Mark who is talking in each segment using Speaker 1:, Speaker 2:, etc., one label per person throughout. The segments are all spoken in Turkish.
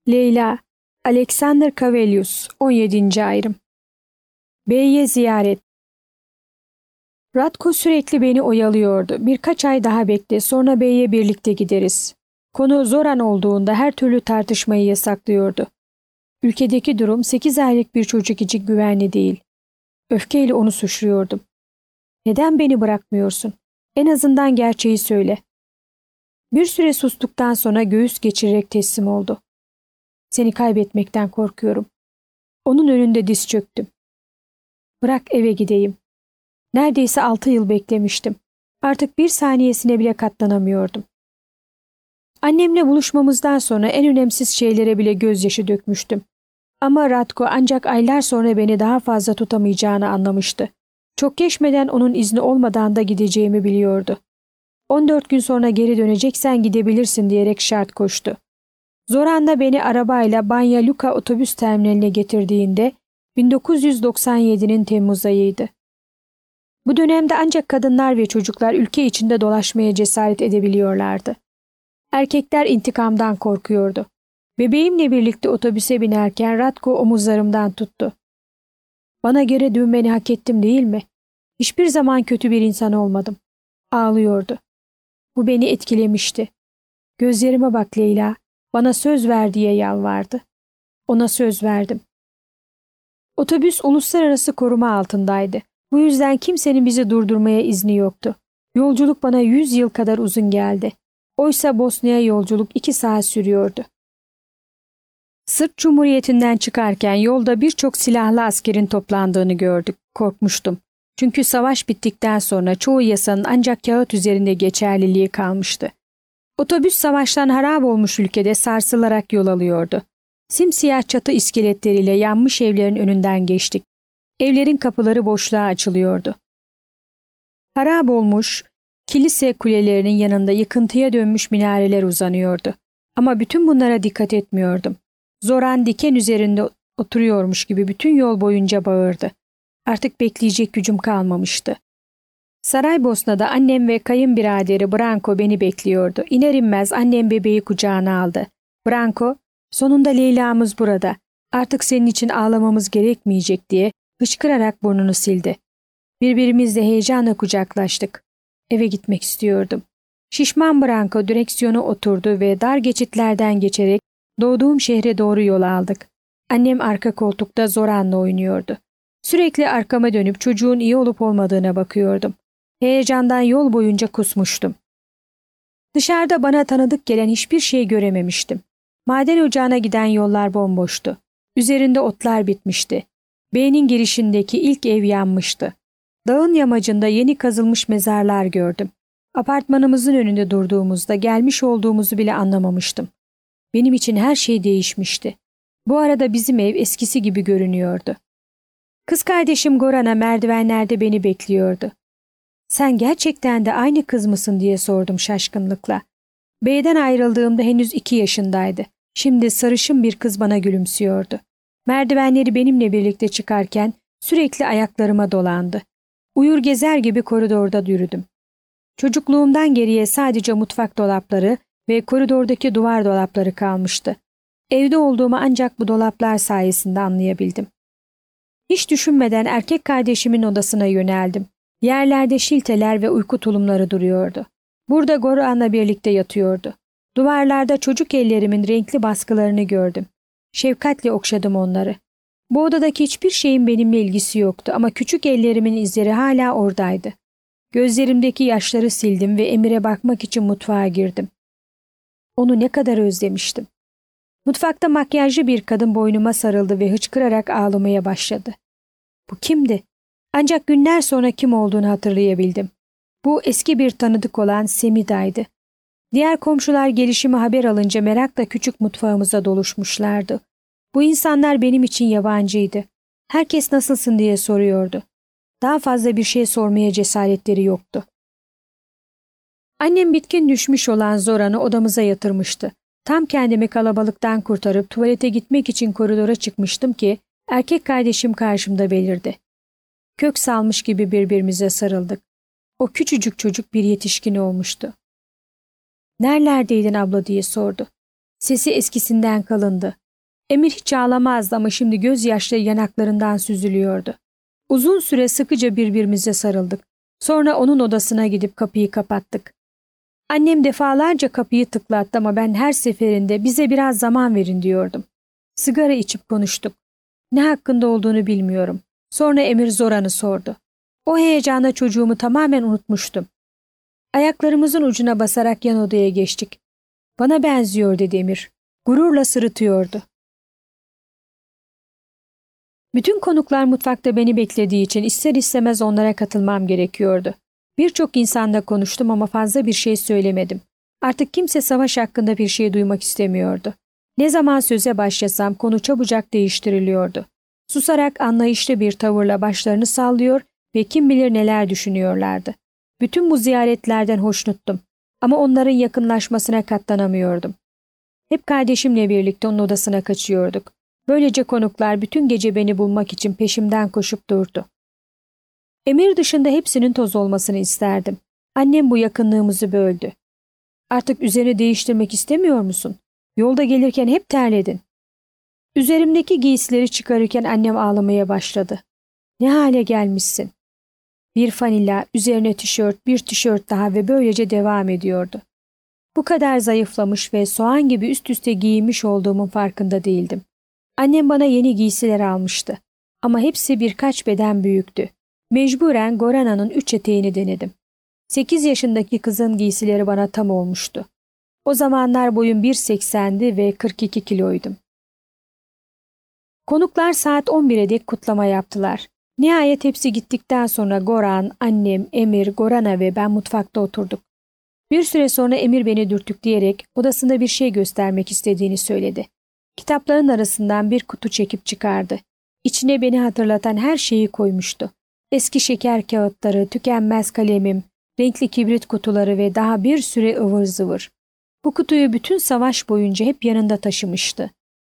Speaker 1: Leyla, Alexander Kavelius, 17. ayrım. Bey'e ziyaret. Radko sürekli beni oyalıyordu. Birkaç ay daha bekle, sonra Bey'e birlikte gideriz. Konu Zoran olduğunda her türlü tartışmayı yasaklıyordu. Ülkedeki durum 8 aylık bir çocuk için güvenli değil. Öfkeyle onu suçluyordum. Neden beni bırakmıyorsun? En azından gerçeği söyle. Bir süre sustuktan sonra göğüs geçirerek teslim oldu. Seni kaybetmekten korkuyorum. Onun önünde diz çöktüm. Bırak eve gideyim. Neredeyse 6 yıl beklemiştim. Artık bir saniyesine bile katlanamıyordum. Annemle buluşmamızdan sonra en önemsiz şeylere bile gözyaşı dökmüştüm. Ama Radko ancak aylar sonra beni daha fazla tutamayacağını anlamıştı. Çok geçmeden onun izni olmadan da gideceğimi biliyordu. 14 gün sonra geri döneceksen gidebilirsin diyerek şart koştu. Zoran da beni arabayla Banja Luka otobüs terminaline getirdiğinde 1997'nin Temmuz ayıydı. Bu dönemde ancak kadınlar ve çocuklar ülke içinde dolaşmaya cesaret edebiliyorlardı. Erkekler intikamdan korkuyordu. Bebeğimle birlikte otobüse binerken Radko omuzlarımdan tuttu. Bana göre dönmeni hak ettim değil mi? Hiçbir zaman kötü bir insan olmadım. Ağlıyordu. Bu beni etkilemişti. Gözlerime bak Leyla, bana söz ver diye yalvardı. Ona söz verdim. Otobüs uluslararası koruma altındaydı. Bu yüzden kimsenin bizi durdurmaya izni yoktu. Yolculuk bana 100 yıl kadar uzun geldi. Oysa Bosna'ya yolculuk 2 saat sürüyordu. Sırp Cumhuriyeti'nden çıkarken yolda birçok silahlı askerin toplandığını gördük. Korkmuştum. Çünkü savaş bittikten sonra çoğu yasanın ancak kağıt üzerinde geçerliliği kalmıştı. Otobüs savaştan harap olmuş ülkede sarsılarak yol alıyordu. Simsiyah çatı iskeletleriyle yanmış evlerin önünden geçtik. Evlerin kapıları boşluğa açılıyordu. Harap olmuş, kilise kulelerinin yanında yıkıntıya dönmüş minareler uzanıyordu. Ama bütün bunlara dikkat etmiyordum. Zoran diken üzerinde oturuyormuş gibi bütün yol boyunca bağırdı. Artık bekleyecek gücüm kalmamıştı. Saraybosna'da annem ve kayınbiraderi Branko beni bekliyordu. İner inmez annem bebeği kucağına aldı. Branko, sonunda Leyla'mız burada. Artık senin için ağlamamız gerekmeyecek diye hıçkırarak burnunu sildi. Birbirimizle heyecanla kucaklaştık. Eve gitmek istiyordum. Şişman Branko direksiyona oturdu ve dar geçitlerden geçerek doğduğum şehre doğru yol aldık. Annem arka koltukta Zoran'la oynuyordu. Sürekli arkama dönüp çocuğun iyi olup olmadığına bakıyordum. Heyecandan yol boyunca kusmuştum. Dışarıda bana tanıdık gelen hiçbir şey görememiştim. Maden ocağına giden yollar bomboştu. Üzerinde otlar bitmişti. Beynin girişindeki ilk ev yanmıştı. Dağın yamacında yeni kazılmış mezarlar gördüm. Apartmanımızın önünde durduğumuzda gelmiş olduğumuzu bile anlamamıştım. Benim için her şey değişmişti. Bu arada bizim ev eskisi gibi görünüyordu. Kız kardeşim Goran'a merdivenlerde beni bekliyordu. "Sen gerçekten de aynı kız mısın?" diye sordum şaşkınlıkla. Beyden ayrıldığımda henüz 2 yaşındaydı. Şimdi sarışın bir kız bana gülümsüyordu. Merdivenleri benimle birlikte çıkarken sürekli ayaklarıma dolandı. Uyur gezer gibi koridorda yürüdüm. Çocukluğumdan geriye sadece mutfak dolapları ve koridordaki duvar dolapları kalmıştı. Evde olduğumu ancak bu dolaplar sayesinde anlayabildim. Hiç düşünmeden erkek kardeşimin odasına yöneldim. Yerlerde şilteler ve uyku tulumları duruyordu. Burada Goran'la birlikte yatıyordu. Duvarlarda çocuk ellerimin renkli baskılarını gördüm. Şefkatle okşadım onları. Bu odadaki hiçbir şeyin benimle ilgisi yoktu ama küçük ellerimin izleri hala oradaydı. Gözlerimdeki yaşları sildim ve Emir'e bakmak için mutfağa girdim. Onu ne kadar özlemiştim. Mutfakta makyajlı bir kadın boynuma sarıldı ve hıçkırarak ağlamaya başladı. Bu kimdi? Ancak günler sonra kim olduğunu hatırlayabildim. Bu eski bir tanıdık olan Semida'ydı. Diğer komşular gelişimi haber alınca merakla küçük mutfağımıza doluşmuşlardı. Bu insanlar benim için yabancıydı. Herkes nasılsın diye soruyordu. Daha fazla bir şey sormaya cesaretleri yoktu. Annem bitkin düşmüş olan Zoran'ı odamıza yatırmıştı. Tam kendimi kalabalıktan kurtarıp tuvalete gitmek için koridora çıkmıştım ki erkek kardeşim karşımda belirdi. Kök salmış gibi birbirimize sarıldık. O küçücük çocuk bir yetişkin olmuştu. "Nerelerdeydin abla?" diye sordu. Sesi eskisinden kalındı. Emir hiç ağlamazdı ama şimdi gözyaşları yanaklarından süzülüyordu. Uzun süre sıkıca birbirimize sarıldık. Sonra onun odasına gidip kapıyı kapattık. Annem defalarca kapıyı tıklattı ama ben her seferinde bize biraz zaman verin diyordum. Sigara içip konuştuk. Ne hakkında olduğunu bilmiyorum. Sonra Emir Zoran'ı sordu. O heyecana çocuğumu tamamen unutmuştum. Ayaklarımızın ucuna basarak yan odaya geçtik. Bana benziyor dedi Emir. Gururla sırıtıyordu. Bütün konuklar mutfakta beni beklediği için ister istemez onlara katılmam gerekiyordu. Birçok insanla konuştum ama fazla bir şey söylemedim. Artık kimse savaş hakkında bir şey duymak istemiyordu. Ne zaman söze başlasam konu çabucak değiştiriliyordu. Susarak anlayışlı bir tavırla başlarını sallıyor ve kim bilir neler düşünüyorlardı. Bütün bu ziyaretlerden hoşnuttum ama onların yakınlaşmasına katlanamıyordum. Hep kardeşimle birlikte onun odasına kaçıyorduk. Böylece konuklar bütün gece beni bulmak için peşimden koşup durdu. Emir dışında hepsinin toz olmasını isterdim. Annem bu yakınlığımızı böldü. Artık üzerini değiştirmek istemiyor musun? Yolda gelirken hep terledin. Üzerimdeki giysileri çıkarırken annem ağlamaya başladı. Ne hale gelmişsin? Bir fanila, üzerine tişört, bir tişört daha ve böylece devam ediyordu. Bu kadar zayıflamış ve soğan gibi üst üste giyinmiş olduğumun farkında değildim. Annem bana yeni giysiler almıştı. Ama hepsi birkaç beden büyüktü. Mecburen Gorana'nın 3 eteğini denedim. 8 yaşındaki kızın giysileri bana tam olmuştu. O zamanlar boyum 1.80'di ve 42 kiloydum. Konuklar saat 11'e dek kutlama yaptılar. Nihayet hepsi gittikten sonra Goran, annem, Emir, Gorana ve ben mutfakta oturduk. Bir süre sonra Emir beni dürtükleyerek odasında bir şey göstermek istediğini söyledi. Kitapların arasından bir kutu çekip çıkardı. İçine beni hatırlatan her şeyi koymuştu. Eski şeker kağıtları, tükenmez kalemim, renkli kibrit kutuları ve daha bir sürü ıvır zıvır. Bu kutuyu bütün savaş boyunca hep yanında taşımıştı.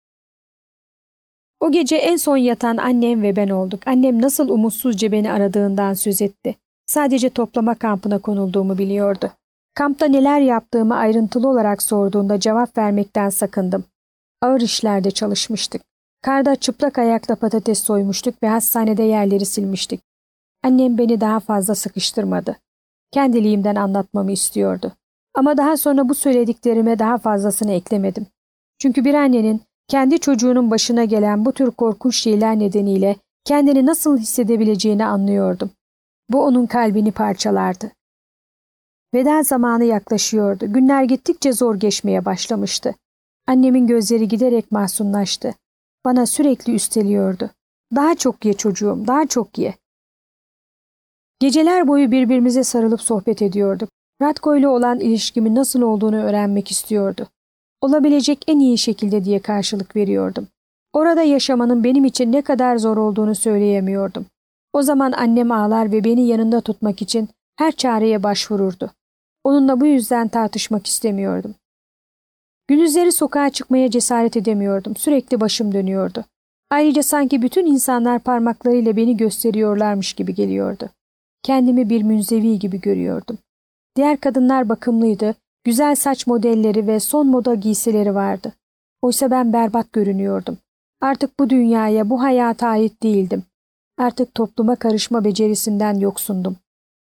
Speaker 1: O gece en son yatan annem ve ben olduk. Annem nasıl umutsuzca beni aradığından söz etti. Sadece toplama kampına konulduğumu biliyordu. Kampta neler yaptığımı ayrıntılı olarak sorduğunda cevap vermekten sakındım. Ağır işlerde çalışmıştık. Karda çıplak ayakla patates soymuştuk ve hastanede yerleri silmiştik. Annem beni daha fazla sıkıştırmadı. Kendiliğimden anlatmamı istiyordu. Ama daha sonra bu söylediklerime daha fazlasını eklemedim. Çünkü bir annenin kendi çocuğunun başına gelen bu tür korkunç şeyler nedeniyle kendini nasıl hissedebileceğini anlıyordum. Bu onun kalbini parçalardı. Veda zamanı yaklaşıyordu. Günler gittikçe zor geçmeye başlamıştı. Annemin gözleri giderek mahzunlaştı. Bana sürekli üsteliyordu. Daha çok ye çocuğum, daha çok ye. Geceler boyu birbirimize sarılıp sohbet ediyorduk. Ratko ile olan ilişkimin nasıl olduğunu öğrenmek istiyordu. Olabilecek en iyi şekilde diye karşılık veriyordum. Orada yaşamanın benim için ne kadar zor olduğunu söyleyemiyordum. O zaman annem ağlar ve beni yanında tutmak için her çareye başvururdu. Onunla bu yüzden tartışmak istemiyordum. Gündüzleri sokağa çıkmaya cesaret edemiyordum. Sürekli başım dönüyordu. Ayrıca sanki bütün insanlar parmaklarıyla beni gösteriyorlarmış gibi geliyordu. Kendimi bir münzevi gibi görüyordum. Diğer kadınlar bakımlıydı, güzel saç modelleri ve son moda giysileri vardı. Oysa ben berbat görünüyordum. Artık bu dünyaya, bu hayata ait değildim. Artık topluma karışma becerisinden yoksundum.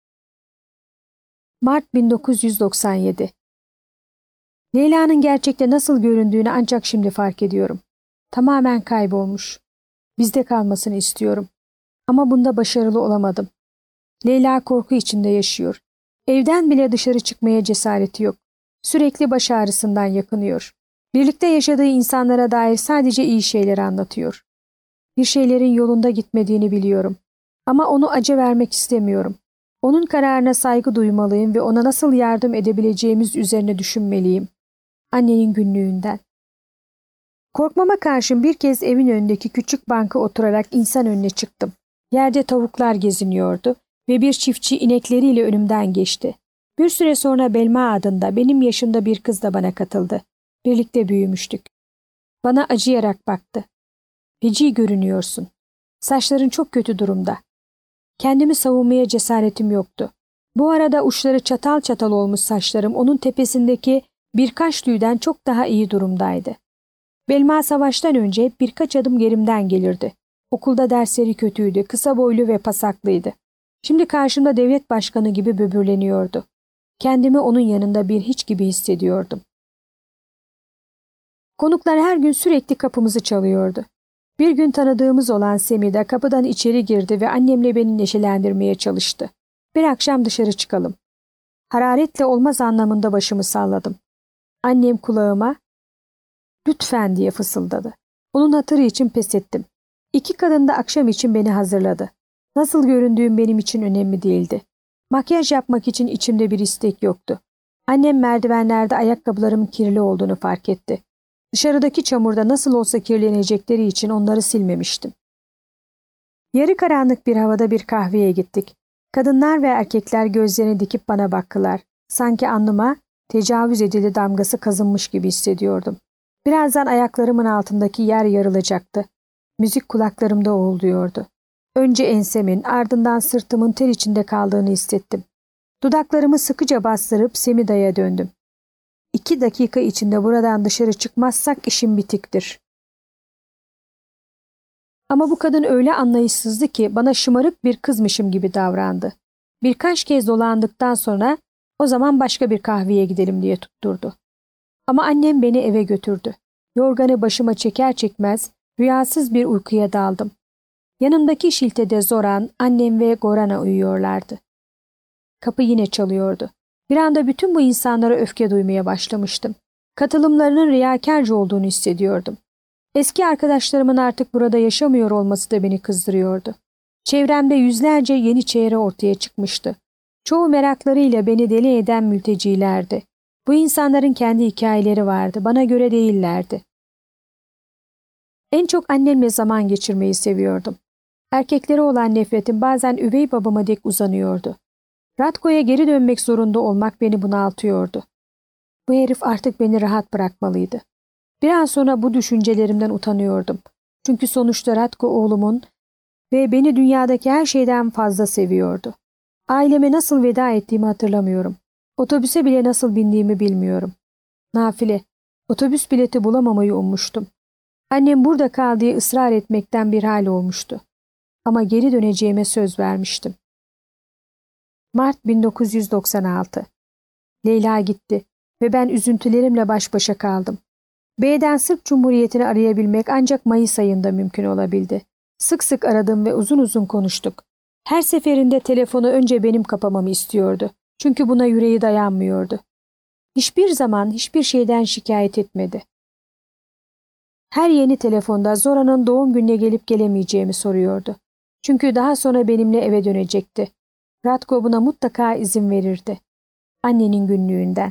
Speaker 1: Mart 1997. Leyla'nın gerçekte nasıl göründüğünü ancak şimdi fark ediyorum. Tamamen kaybolmuş. Bizde kalmasını istiyorum. Ama bunda başarılı olamadım. Leyla korku içinde yaşıyor. Evden bile dışarı çıkmaya cesareti yok. Sürekli baş ağrısından yakınıyor. Birlikte yaşadığı insanlara dair sadece iyi şeyleri anlatıyor. Bir şeylerin yolunda gitmediğini biliyorum. Ama onu acı vermek istemiyorum. Onun kararına saygı duymalıyım ve ona nasıl yardım edebileceğimiz üzerine düşünmeliyim. Annenin günlüğünden. Korkmama karşın bir kez evin önündeki küçük banka oturarak insan önüne çıktım. Yerde tavuklar geziniyordu ve bir çiftçi inekleriyle önümden geçti. Bir süre sonra Belma adında benim yaşımda bir kız da bana katıldı. Birlikte büyümüştük. Bana acıyarak baktı. Feci görünüyorsun. Saçların çok kötü durumda. Kendimi savunmaya cesaretim yoktu. Bu arada uçları çatal çatal olmuş saçlarım onun tepesindeki birkaç düğden çok daha iyi durumdaydı. Belma savaştan önce birkaç adım gerimden gelirdi. Okulda dersleri kötüydü, kısa boylu ve pasaklıydı. Şimdi karşımda devlet başkanı gibi böbürleniyordu. Kendimi onun yanında bir hiç gibi hissediyordum. Konuklar her gün sürekli kapımızı çalıyordu. Bir gün tanıdığımız olan Semida kapıdan içeri girdi ve annemle beni neşelendirmeye çalıştı. Bir akşam dışarı çıkalım. Hararetle olmaz anlamında başımı salladım. Annem kulağıma "Lütfen" diye fısıldadı. Onun hatırı için pes ettim. İki kadın da akşam için beni hazırladı. Nasıl göründüğüm benim için önemli değildi. Makyaj yapmak için içimde bir istek yoktu. Annem merdivenlerde ayakkabılarımın kirli olduğunu fark etti. Dışarıdaki çamurda nasıl olsa kirlenecekleri için onları silmemiştim. Yarı karanlık bir havada bir kahveye gittik. Kadınlar ve erkekler gözlerini dikip bana baktılar. Sanki alnıma tecavüz edildi damgası kazınmış gibi hissediyordum. Birazdan ayaklarımın altındaki yer yarılacaktı. Müzik kulaklarımda uğulduyordu. Önce ensemin, ardından sırtımın ter içinde kaldığını hissettim. Dudaklarımı sıkıca bastırıp Semida'ya döndüm. 2 dakika içinde buradan dışarı çıkmazsak işim bitiktir. Ama bu kadın öyle anlayışsızdı ki bana şımarık bir kızmışım gibi davrandı. Birkaç kez dolandıktan sonra o zaman başka bir kahveye gidelim diye tutturdu. Ama annem beni eve götürdü. Yorganı başıma çeker çekmez rüyasız bir uykuya daldım. Yanımdaki şiltede Zoran, annem ve Gorana uyuyorlardı. Kapı yine çalıyordu. Bir anda bütün bu insanlara öfke duymaya başlamıştım. Katılımlarının riyakarca olduğunu hissediyordum. Eski arkadaşlarımın artık burada yaşamıyor olması da beni kızdırıyordu. Çevremde yüzlerce yeni çehre ortaya çıkmıştı. Çoğu meraklarıyla beni deli eden mültecilerdi. Bu insanların kendi hikayeleri vardı, bana göre değillerdi. En çok annemle zaman geçirmeyi seviyordum. Erkeklere olan nefretim bazen üvey babama dek uzanıyordu. Ratko'ya geri dönmek zorunda olmak beni bunaltıyordu. Bu herif artık beni rahat bırakmalıydı. Bir an sonra bu düşüncelerimden utanıyordum. Çünkü sonuçta Ratko oğlumun ve beni dünyadaki her şeyden fazla seviyordu. Aileme nasıl veda ettiğimi hatırlamıyorum. Otobüse bile nasıl bindiğimi bilmiyorum. Nafile, otobüs bileti bulamamayı ummuştum. Annem burada kal diye ısrar etmekten bir hal olmuştu. Ama geri döneceğime söz vermiştim. Mart 1996. Leyla gitti ve ben üzüntülerimle baş başa kaldım. B'den Sırp Cumhuriyeti'ni arayabilmek ancak Mayıs ayında mümkün olabildi. Sık sık aradım ve uzun uzun konuştuk. Her seferinde telefonu önce benim kapamamı istiyordu. Çünkü buna yüreği dayanmıyordu. Hiçbir zaman hiçbir şeyden şikayet etmedi. Her yeni telefonda Zora'nın doğum gününe gelip gelemeyeceğimi soruyordu. Çünkü daha sonra benimle eve dönecekti. Ratko buna mutlaka izin verirdi. Annenin günlüğünden.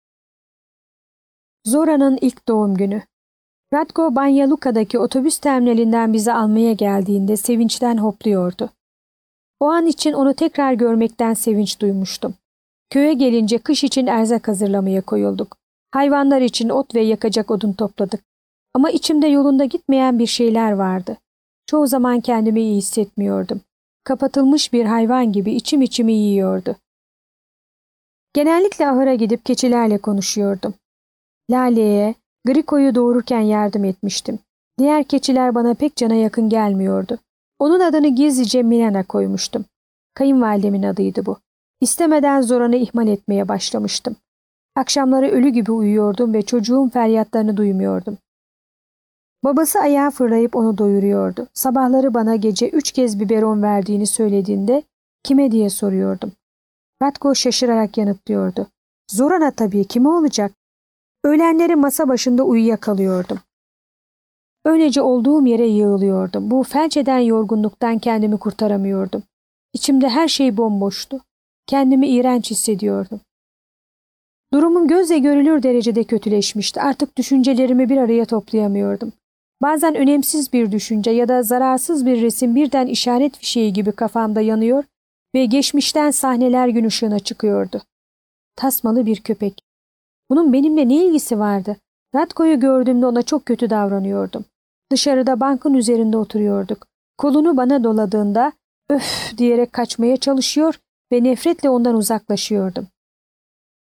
Speaker 1: Zora'nın ilk doğum günü. Ratko Banja Luka'daki otobüs terminalinden bizi almaya geldiğinde sevinçten hopluyordu. O an için onu tekrar görmekten sevinç duymuştum. Köye gelince kış için erzak hazırlamaya koyulduk. Hayvanlar için ot ve yakacak odun topladık. Ama içimde yolunda gitmeyen bir şeyler vardı. Çoğu zaman kendimi iyi hissetmiyordum. Kapatılmış bir hayvan gibi içim içimi yiyordu. Genellikle ahıra gidip keçilerle konuşuyordum. Lale'ye, Griko'yu doğururken yardım etmiştim. Diğer keçiler bana pek cana yakın gelmiyordu. Onun adını gizlice Milena koymuştum. Kayınvalidemin adıydı bu. İstemeden Zoran'ı ihmal etmeye başlamıştım. Akşamları ölü gibi uyuyordum ve çocuğun feryatlarını duymuyordum. Babası ayağa fırlayıp onu doyuruyordu. Sabahları bana gece 3 kez biberon verdiğini söylediğinde kime diye soruyordum. Ratko şaşırarak yanıtlıyordu. Zoran'a tabii, kime olacak? Öğlenleri masa başında uyuyakalıyordum. Öylece olduğum yere yığılıyordum. Bu felç eden yorgunluktan kendimi kurtaramıyordum. İçimde her şey bomboştu. Kendimi iğrenç hissediyordum. Durumum gözle görülür derecede kötüleşmişti. Artık düşüncelerimi bir araya toplayamıyordum. Bazen önemsiz bir düşünce ya da zararsız bir resim birden işaret fişeği gibi kafamda yanıyor ve geçmişten sahneler gün ışığına çıkıyordu. Tasmalı bir köpek. Bunun benimle ne ilgisi vardı? Ratko'yu gördüğümde ona çok kötü davranıyordum. Dışarıda bankın üzerinde oturuyorduk. Kolunu bana doladığında öf diyerek kaçmaya çalışıyor ve nefretle ondan uzaklaşıyordum.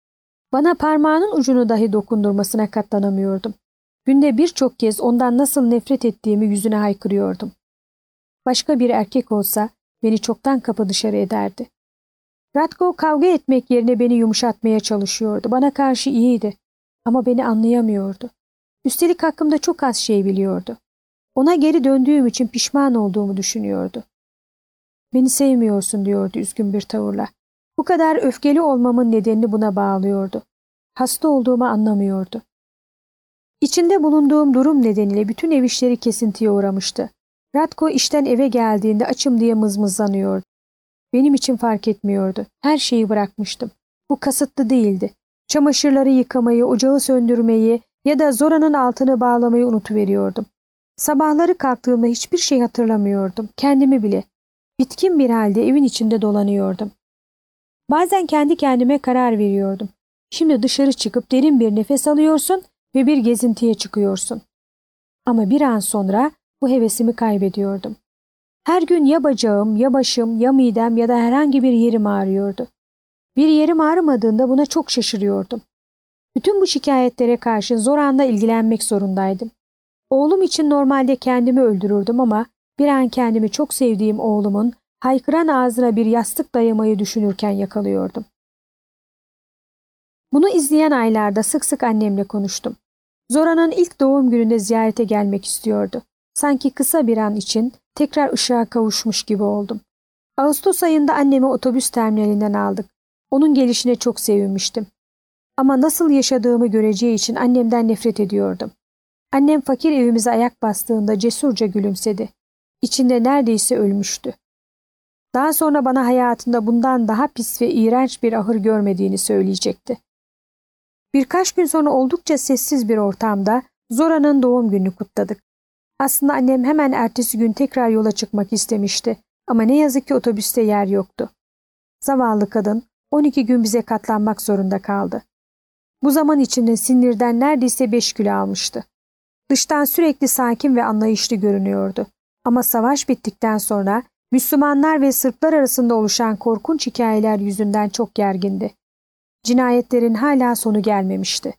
Speaker 1: Bana parmağının ucunu dahi dokundurmasına katlanamıyordum. Günde birçok kez ondan nasıl nefret ettiğimi yüzüne haykırıyordum. Başka bir erkek olsa beni çoktan kapı dışarı ederdi. Ratko kavga etmek yerine beni yumuşatmaya çalışıyordu. Bana karşı iyiydi ama beni anlayamıyordu. Üstelik hakkımda çok az şey biliyordu. Ona geri döndüğüm için pişman olduğumu düşünüyordu. Beni sevmiyorsun diyordu üzgün bir tavırla. Bu kadar öfkeli olmamın nedenini buna bağlıyordu. Hasta olduğumu anlamıyordu. İçinde bulunduğum durum nedeniyle bütün ev işleri kesintiye uğramıştı. Ratko işten eve geldiğinde açım diye mızmızlanıyordu. Benim için fark etmiyordu. Her şeyi bırakmıştım. Bu kasıtlı değildi. Çamaşırları yıkamayı, ocağı söndürmeyi ya da Zora'nın altını bağlamayı unutuveriyordum. Sabahları kalktığımda hiçbir şey hatırlamıyordum. Kendimi bile. Bitkin bir halde evin içinde dolanıyordum. Bazen kendi kendime karar veriyordum. Şimdi dışarı çıkıp derin bir nefes alıyorsun ve bir gezintiye çıkıyorsun. Ama bir an sonra bu hevesimi kaybediyordum. Her gün ya bacağım, ya başım, ya midem ya da herhangi bir yerim ağrıyordu. Bir yerim ağrımadığında buna çok şaşırıyordum. Bütün bu şikayetlere karşın Zoran'la ilgilenmek zorundaydım. Oğlum için normalde kendimi öldürürdüm ama bir an kendimi çok sevdiğim oğlumun haykıran ağzına bir yastık dayamayı düşünürken yakalıyordum. Bunu izleyen aylarda sık sık annemle konuştum. Zora'nın ilk doğum gününde ziyarete gelmek istiyordu. Sanki kısa bir an için tekrar ışığa kavuşmuş gibi oldum. Ağustos ayında annemi otobüs terminalinden aldık. Onun gelişine çok sevinmiştim. Ama nasıl yaşadığımı göreceği için annemden nefret ediyordum. Annem fakir evimize ayak bastığında cesurca gülümsedi. İçinde neredeyse ölmüştü. Daha sonra bana hayatında bundan daha pis ve iğrenç bir ahır görmediğini söyleyecekti. Birkaç gün sonra oldukça sessiz bir ortamda Zora'nın doğum gününü kutladık. Aslında annem hemen ertesi gün tekrar yola çıkmak istemişti ama ne yazık ki otobüste yer yoktu. Zavallı kadın 12 gün bize katlanmak zorunda kaldı. Bu zaman içinde sinirden neredeyse 5 kilo almıştı. Dıştan sürekli sakin ve anlayışlı görünüyordu. Ama savaş bittikten sonra Müslümanlar ve Sırplar arasında oluşan korkunç hikayeler yüzünden çok gergindi. Cinayetlerin hala sonu gelmemişti.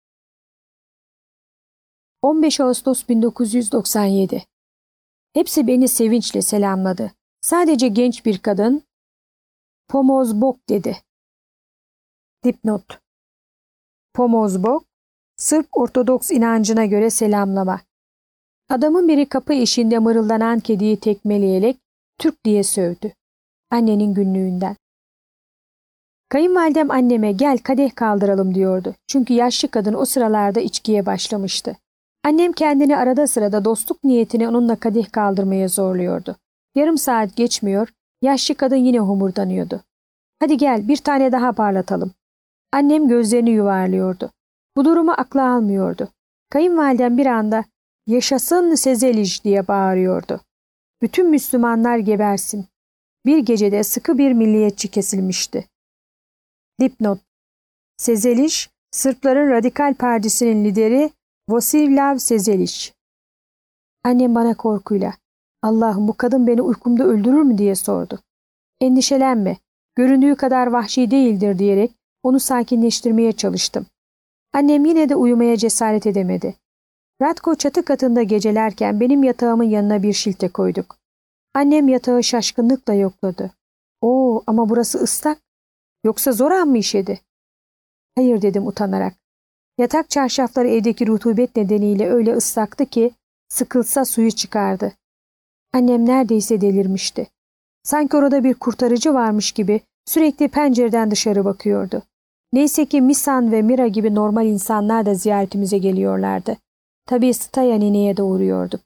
Speaker 1: 15 Ağustos 1997. Hepsi beni sevinçle selamladı. Sadece genç bir kadın "Pomozbok" dedi. Dipnot: Pomozbok, Sırp Ortodoks inancına göre selamlama. Adamın biri kapı eşiğinde mırıldanan kediyi tekmeleyerek Türk diye sövdü. Annenin günlüğünden. Kayınvalidem anneme gel kadeh kaldıralım diyordu. Çünkü yaşlı kadın o sıralarda içkiye başlamıştı. Annem kendini arada sırada dostluk niyetine onunla kadeh kaldırmaya zorluyordu. Yarım saat geçmiyor, yaşlı kadın yine homurdanıyordu. Hadi gel bir tane daha parlatalım. Annem gözlerini yuvarlıyordu. Bu durumu akla almıyordu. Kayınvalidem bir anda yaşasın Sezeliş diye bağırıyordu. Bütün Müslümanlar gebersin. Bir gecede sıkı bir milliyetçi kesilmişti. Dipnot: Sezeliş, Sırpların Radikal Partisi'nin lideri Vosislav Sezeliş. Annem bana korkuyla, Allah'ım bu kadın beni uykumda öldürür mü diye sordu. Endişelenme, göründüğü kadar vahşi değildir diyerek onu sakinleştirmeye çalıştım. Annem yine de uyumaya cesaret edemedi. Ratko çatı katında gecelerken benim yatağımın yanına bir şilte koyduk. Annem yatağı şaşkınlıkla yokladı. Oo, ama burası ıslak. Yoksa Zoran mı işedi? Hayır dedim utanarak. Yatak çarşafları evdeki rutubet nedeniyle öyle ıslaktı ki sıkılsa suyu çıkardı. Annem neredeyse delirmişti. Sanki orada bir kurtarıcı varmış gibi sürekli pencereden dışarı bakıyordu. Neyse ki Misan ve Mira gibi normal insanlar da ziyaretimize geliyorlardı. Tabii Staya nineye de uğruyorduk.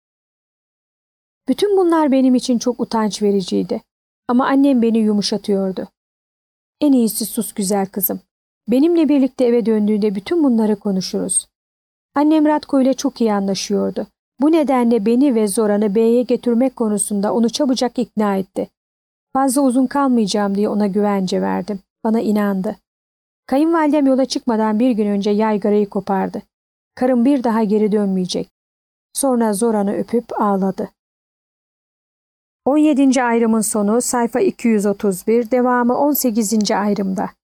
Speaker 1: Bütün bunlar benim için çok utanç vericiydi. Ama annem beni yumuşatıyordu. En iyisi sus güzel kızım. Benimle birlikte eve döndüğünde bütün bunları konuşuruz. Annem Ratko ile çok iyi anlaşıyordu. Bu nedenle beni ve Zoran'ı B'ye götürmek konusunda onu çabucak ikna etti. Fazla uzun kalmayacağım diye ona güvence verdim. Bana inandı. Kayınvalidem yola çıkmadan bir gün önce yaygarayı kopardı. Karım bir daha geri dönmeyecek. Sonra Zoran'ı öpüp ağladı. 17. ayrımın sonu sayfa 231, devamı 18. ayrımda.